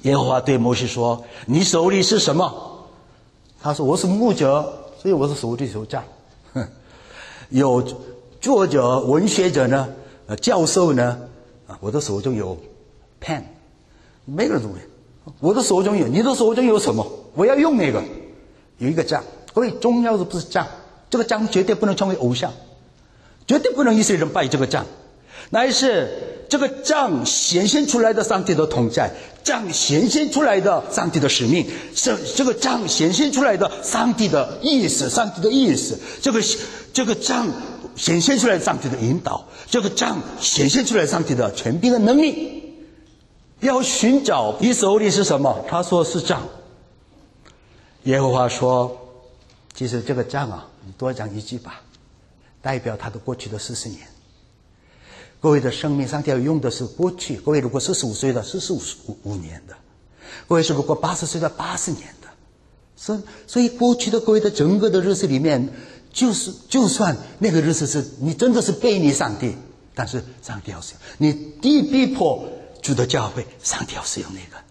耶和华对摩西说：“你手里是什么？”他说：“我是牧者，所以我是手里有杖。”有作者、文学者呢，教授呢，我的手中有 pen， 每个人都有。我的手中有，你的手中有什么？我要用那个，有一个杖。各位，重要的不是杖，这个杖绝对不能成为偶像，绝对不能以色列人拜这个杖，乃是这个杖显现出来的上帝的同在，杖显现出来的上帝的使命，这个杖显现出来的上帝的意思，上帝的意思，这个杖显现出来的上帝的引导，这个杖显现出来的上帝的权柄的能力。要寻找你手里是什么？他说是杖。耶和华说，其实这个杖啊，你多讲一句吧，代表他的过去的40年。各位的生命，上帝要用的是过去。各位如果45岁的45年的，各位是如果80岁的80年的，所以过去的各位的整个的日子里面，就算那个日子是你真的是背逆上帝，但是上帝要使用你逼迫主的教会，上帝要使用那个。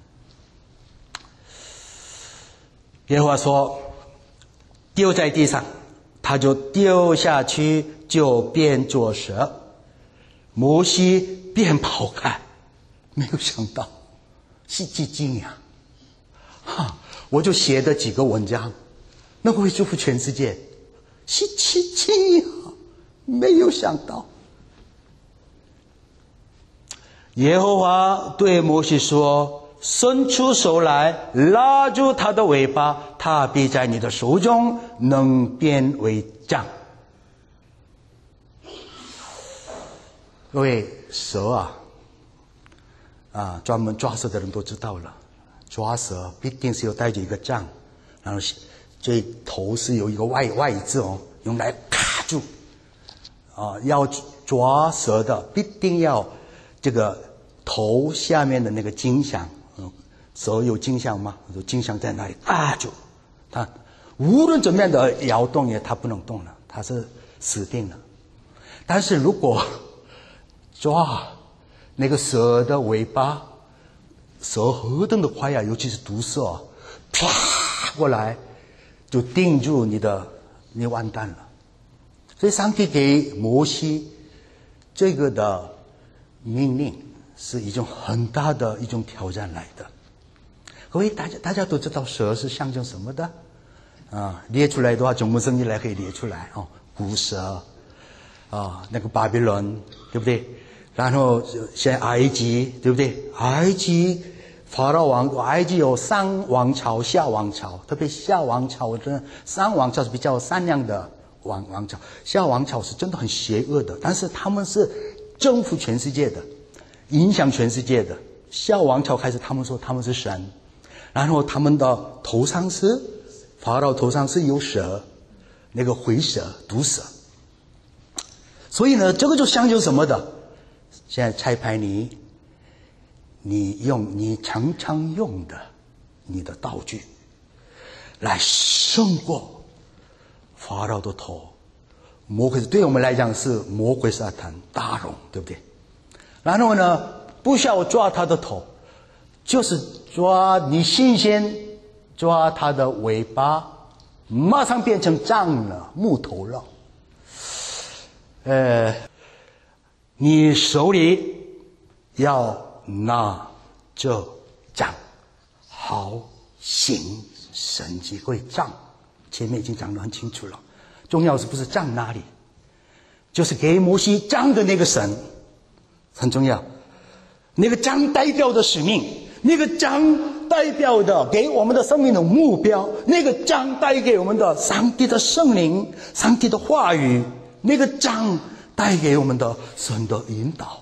耶和华说，丢在地上，他就丢下去，就变作蛇。摩西便跑开，没有想到是几惊呀！我就写的几个文章，那会祝福全世界，是几惊呀！没有想到。耶和华对摩西说：“伸出手来，拉住他的尾巴，他必在你的手中能变为杖。”各位，蛇专门抓蛇的人都知道了，抓蛇必定是有带着一个杖，然后这头是有一个外字用来卡住。要抓蛇的必定要这个头下面的那个颈项，蛇有颈项吗？颈项在那里卡住，它无论怎么样的摇动它不能动了，它是死定了。但是如果抓那个蛇的尾巴，蛇何等的快呀，尤其是毒蛇，啪过来就定住你完蛋了。所以上帝给摩西这个的命令是一种很大的一种挑战来的。各位，大家都知道蛇是象征什么的列出来的话，从木生以来可以列出来古蛇那个巴比伦，对不对？然后现在埃及，对不对？埃及法老王，埃及有上王朝、下王朝，特别下王朝的上王朝是比较善良的王朝，下王朝是真的很邪恶的，但是他们是征服全世界的，影响全世界的。下王朝开始，他们说他们是神，然后他们的头上是法老头上是有蛇，那个灰蛇、毒蛇。所以呢，这个就象征什么的？现在差派你用你常常用的你的道具来胜过法老的头。魔鬼对我们来讲是魔鬼撒旦大龙，对不对？然后呢，不需要抓他的头，就是抓你新鲜抓他的尾巴，马上变成杖了，木头了。你手里要拿着杖，好行神迹。各位，杖前面已经讲得很清楚了，重要是不是杖哪里，就是给摩西杖的那个神很重要。那个杖代表的使命，那个杖代表的给我们的生命的目标，那个杖带给我们的上帝的圣灵、上帝的话语，那个杖带给我们的神的引导。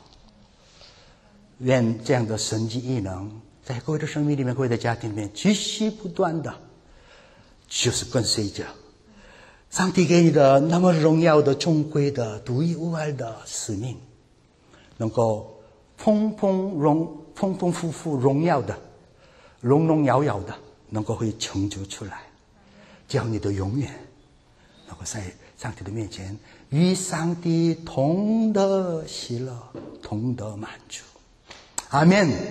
愿这样的神迹异能在各位的生命里面，各位的家庭里面继续不断的，就是跟随着上帝给你的那么荣耀的、尊贵的、独一无二的使命，能够丰丰富富、荣耀的、荣荣耀耀的，能够会成就出来，叫你的永远能够在上帝的面前与上帝同得喜乐，同得满足。阿们。